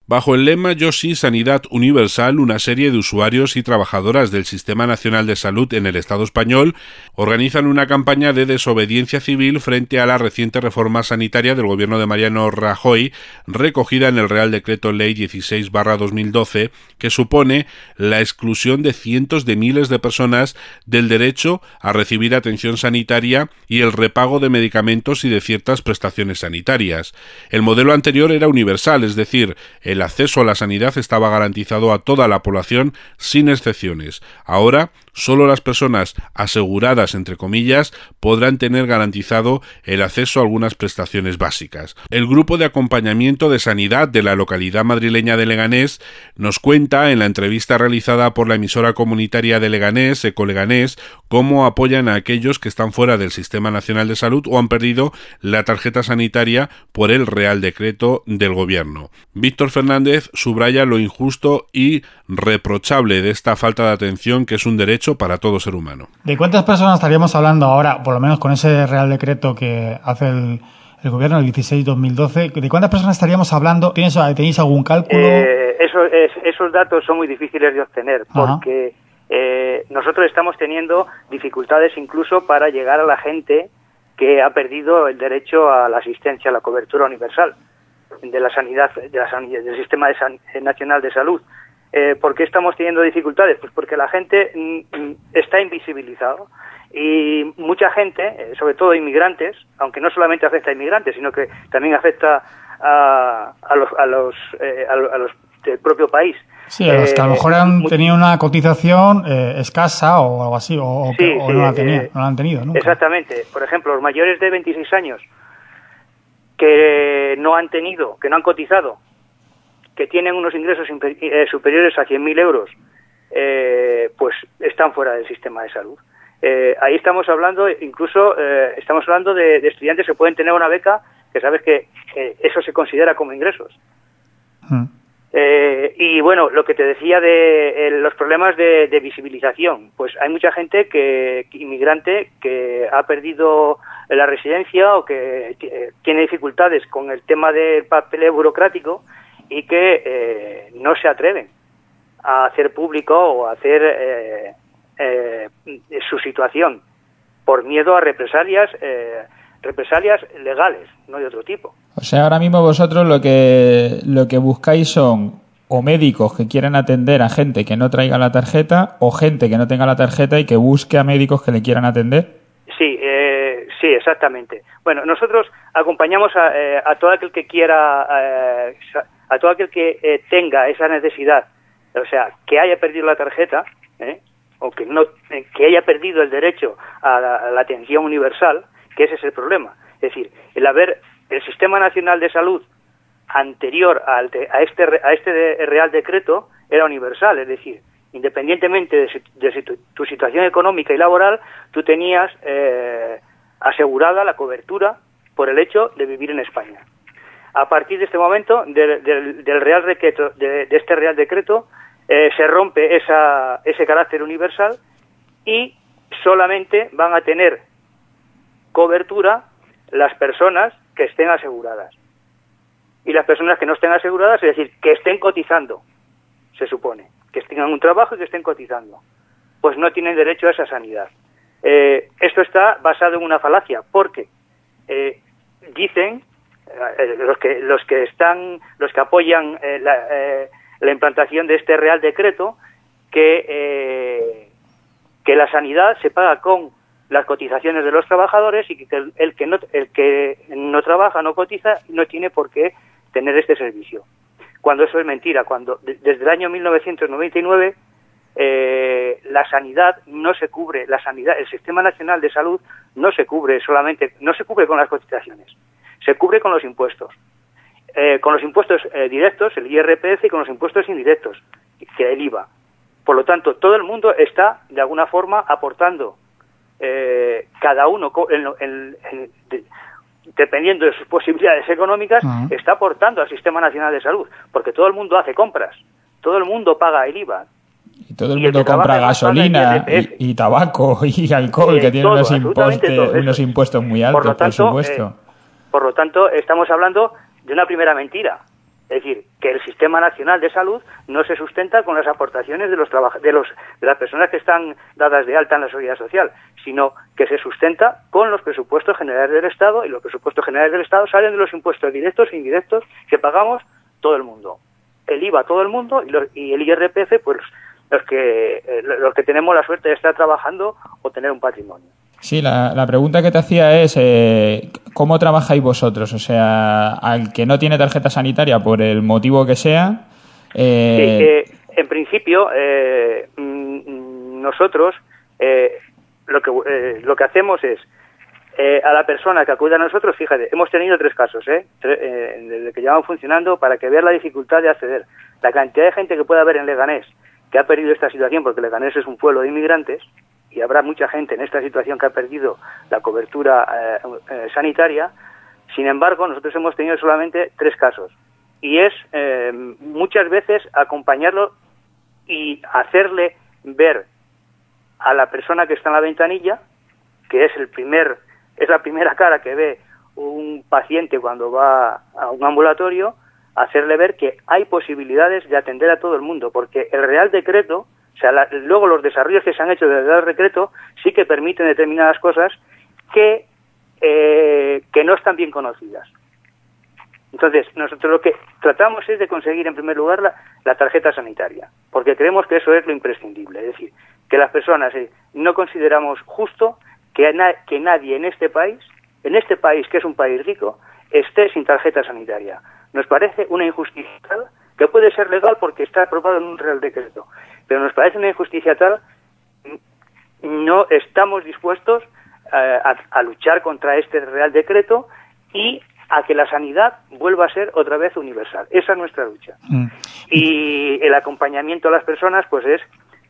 Bajo el lema Yo sí, Sanidad Universal, una serie de usuarios y trabajadoras del Sistema Nacional de Salud en el Estado español organizan una campaña de desobediencia civil frente a la reciente reforma sanitaria del gobierno de Mariano Rajoy, recogida en el Real Decreto Ley 16/2012, que supone la exclusión de cientos de miles de personas del derecho a recibir atención sanitaria y el repago de medicamentos y de ciertas prestaciones sanitarias. El modelo anterior era universal, es decir, el acceso a la sanidad estaba garantizado a toda la población sin excepciones. Ahora, solo las personas aseguradas, entre comillas, podrán tener garantizado el acceso a algunas prestaciones básicas. El grupo de acompañamiento de sanidad de la localidad madrileña de Leganés nos cuenta en la entrevista realizada por la emisora comunitaria de Leganés, Ecoleganés, cómo apoyan a aquellos que están fuera del Sistema Nacional de Salud o han perdido la tarjeta sanitaria por el Real Decreto del Gobierno. Víctor Fernández subraya lo injusto y reprochable de esta falta de atención, que es un derecho para todo ser humano. ¿De cuántas personas estaríamos hablando ahora, por lo menos con ese Real Decreto que hace el Gobierno, el 16/2012? ¿De cuántas personas estaríamos hablando? ¿Tenéis algún cálculo? Esos datos son muy difíciles de obtener porque nosotros estamos teniendo dificultades incluso para llegar a la gente que ha perdido el derecho a la asistencia, a la cobertura universal de la sanidad, del Sistema Nacional de Salud. ¿Por qué estamos teniendo dificultades? Pues porque la gente está invisibilizada y mucha gente, sobre todo inmigrantes, aunque no solamente afecta a inmigrantes, sino que también afecta a los del propio país. Sí, a los que a lo mejor han tenido una cotización escasa o algo así, o no la han tenido nunca. Exactamente. Por ejemplo, los mayores de 26 años que no han cotizado, que tienen unos ingresos superiores a 100.000 euros, pues están fuera del sistema de salud. Ahí estamos hablando, incluso estamos hablando de estudiantes que pueden tener una beca, que sabes que eso se considera como ingresos. Y bueno, lo que te decía de los problemas de visibilización, pues hay mucha gente inmigrante que ha perdido la residencia o que tiene dificultades con el tema del papeleo burocrático y que no se atreven a hacer público o a hacer su situación por miedo a represalias legales, no de otro tipo. O sea, ahora mismo vosotros lo que buscáis son o médicos que quieran atender a gente que no traiga la tarjeta o gente que no tenga la tarjeta y que busque a médicos que le quieran atender. Sí, exactamente. Bueno, nosotros acompañamos a todo aquel que quiera, a todo aquel que tenga esa necesidad, o sea, que haya perdido la tarjeta, o que haya perdido el derecho a la atención universal, que ese es el problema. Es decir, el Sistema Nacional de Salud anterior a este Real Decreto era universal, es decir, independientemente de tu situación económica y laboral, tú tenías asegurada la cobertura por el hecho de vivir en España. A partir de este momento, del Real Decreto, de este Real Decreto, se rompe ese carácter universal y solamente van a tener cobertura las personas que estén aseguradas. Y las personas que no estén aseguradas, es decir, que estén cotizando, se supone, que tengan un trabajo y que estén cotizando, pues no tienen derecho a esa sanidad. Esto está basado en una falacia, porque dicen los que apoyan la implantación de este Real Decreto que la sanidad se paga con las cotizaciones de los trabajadores y que el que no trabaja, no cotiza, no tiene por qué tener este servicio. Cuando eso es mentira, cuando desde el año 1999 la sanidad no se cubre, el Sistema Nacional de Salud no se cubre con las cotizaciones, se cubre con los impuestos. Con los impuestos directos, el IRPF, y con los impuestos indirectos, que es el IVA. Por lo tanto, todo el mundo está, de alguna forma, aportando, cada uno, dependiendo de sus posibilidades económicas, está aportando al Sistema Nacional de Salud, porque todo el mundo hace compras, todo el mundo paga el IVA. Y todo el mundo compra gasolina y tabaco y alcohol, que tiene unos impuestos muy altos, por supuesto. Por lo tanto, estamos hablando de una primera mentira, Es decir, que el Sistema Nacional de Salud no se sustenta con las aportaciones de las personas que están dadas de alta en la Seguridad Social, sino que se sustenta con los presupuestos generales del Estado, y los presupuestos generales del Estado salen de los impuestos directos e indirectos que pagamos todo el mundo. El IVA todo el mundo y el IRPF, pues los que tenemos la suerte de estar trabajando o tener un patrimonio. Sí, la pregunta que te hacía es ¿cómo trabajáis vosotros? O sea, al que no tiene tarjeta sanitaria por el motivo que sea... Sí, en principio, nosotros lo que hacemos es a la persona que acude a nosotros, fíjate, hemos tenido 3 casos, desde que llevamos funcionando, para que vean la dificultad de acceder. La cantidad de gente que puede haber en Leganés que ha perdido esta situación, porque Leganés es un pueblo de inmigrantes, y habrá mucha gente en esta situación que ha perdido la cobertura sanitaria. Sin embargo, nosotros hemos tenido solamente 3 casos. Y es muchas veces acompañarlo y hacerle ver a la persona que está en la ventanilla, que es la primera cara que ve un paciente cuando va a un ambulatorio, hacerle ver que hay posibilidades de atender a todo el mundo, porque el Real Decreto, o sea, luego los desarrollos que se han hecho del Real Decreto sí que permiten determinadas cosas que no están bien conocidas. Entonces, nosotros lo que tratamos es de conseguir, en primer lugar, la tarjeta sanitaria, porque creemos que eso es lo imprescindible. Es decir, que las personas no consideramos justo que nadie en este país, que es un país rico, esté sin tarjeta sanitaria. Nos parece una injusticia tal, que puede ser legal porque está aprobado en un Real Decreto, pero nos parece una injusticia tal, no estamos dispuestos a luchar contra este Real Decreto y a que la sanidad vuelva a ser otra vez universal. Esa es nuestra lucha. Y el acompañamiento a las personas pues es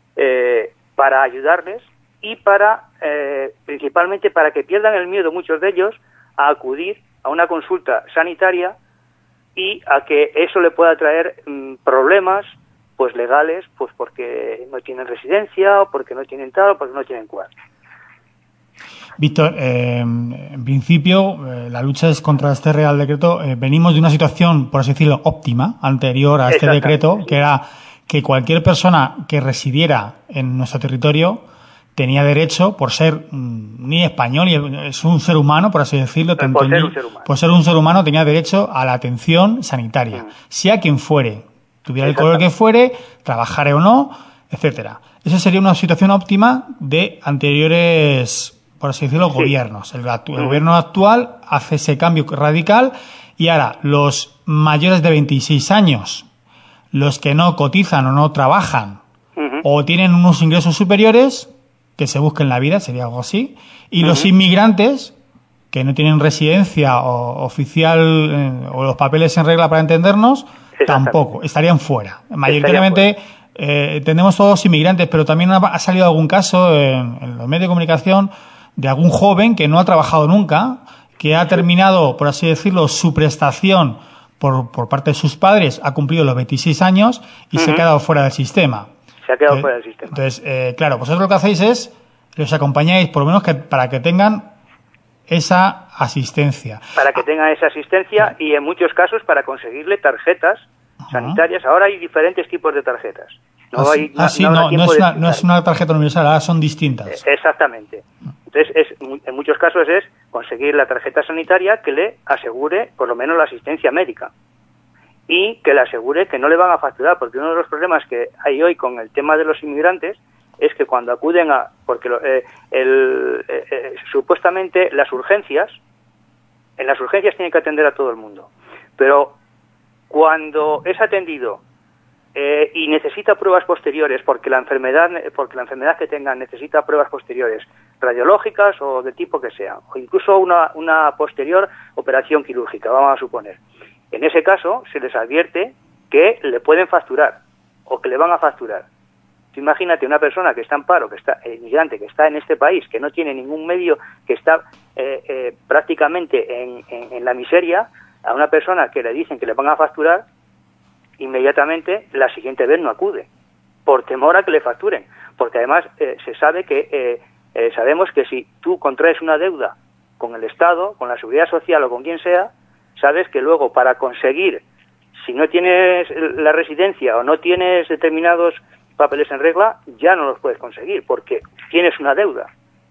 para ayudarles y para principalmente para que pierdan el miedo muchos de ellos a acudir a una consulta sanitaria y a que eso le pueda traer problemas pues legales, pues porque no tienen residencia o porque no tienen tal o porque no tienen cual. Víctor, en principio la lucha es contra este Real Decreto. Venimos de una situación, por así decirlo, óptima, anterior a este decreto, que era que cualquier persona que residiera en nuestro territorio tenía derecho, por ser ni español, es un ser humano, por así decirlo, por ser un ser humano tenía derecho a la atención sanitaria, sea quien fuere, tuviera el color que fuere, trabajara o no, etcétera. Esa sería una situación óptima de anteriores, por así decirlo, gobiernos. El gobierno actual hace ese cambio radical y ahora los mayores de 26 años, los que no cotizan o no trabajan o tienen unos ingresos superiores, que se busquen la vida, sería algo así, y los inmigrantes que no tienen residencia o oficial o los papeles en regla para entendernos, tampoco, estarían fuera. Mayoritariamente tenemos todos inmigrantes, pero también ha salido algún caso en los medios de comunicación de algún joven que no ha trabajado nunca, que ha terminado, por así decirlo, su prestación por parte de sus padres, ha cumplido los 26 años y se ha quedado fuera del sistema. Entonces, claro, vosotros lo que hacéis es, los acompañáis por lo menos para que tengan esa asistencia. Para que tengan esa asistencia y en muchos casos para conseguirle tarjetas sanitarias. Ahora hay diferentes tipos de tarjetas. No es una tarjeta universal, ahora son distintas. Exactamente. Entonces, en muchos casos es conseguir la tarjeta sanitaria que le asegure por lo menos la asistencia médica y que le asegure que no le van a facturar, porque uno de los problemas que hay hoy con el tema de los inmigrantes es que cuando acuden porque supuestamente en las urgencias tienen que atender a todo el mundo, pero cuando es atendido y necesita pruebas posteriores porque la enfermedad que tengan necesita pruebas posteriores radiológicas o de tipo que sea, o incluso una posterior operación quirúrgica, vamos a suponer. En ese caso se les advierte que le pueden facturar o que le van a facturar. Tú imagínate una persona que está en paro, que está inmigrante, que está en este país, que no tiene ningún medio, que está prácticamente en la miseria, a una persona que le dicen que le van a facturar, inmediatamente la siguiente vez no acude, por temor a que le facturen, porque además se sabe que sabemos que si tú contraes una deuda con el Estado, con la Seguridad Social o con quien sea, sabes que luego para conseguir Si no tienes la residencia o no tienes determinados papeles en regla, ya no los puedes conseguir porque tienes una deuda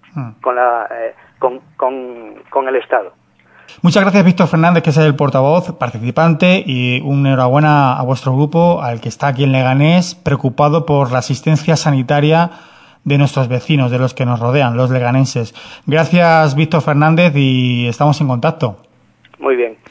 con el Estado. Muchas gracias, Víctor Fernández, que es el portavoz, participante, y una enhorabuena a vuestro grupo, al que está aquí en Leganés, preocupado por la asistencia sanitaria de nuestros vecinos, de los que nos rodean, los leganenses. Gracias, Víctor Fernández, y estamos en contacto. Muy bien.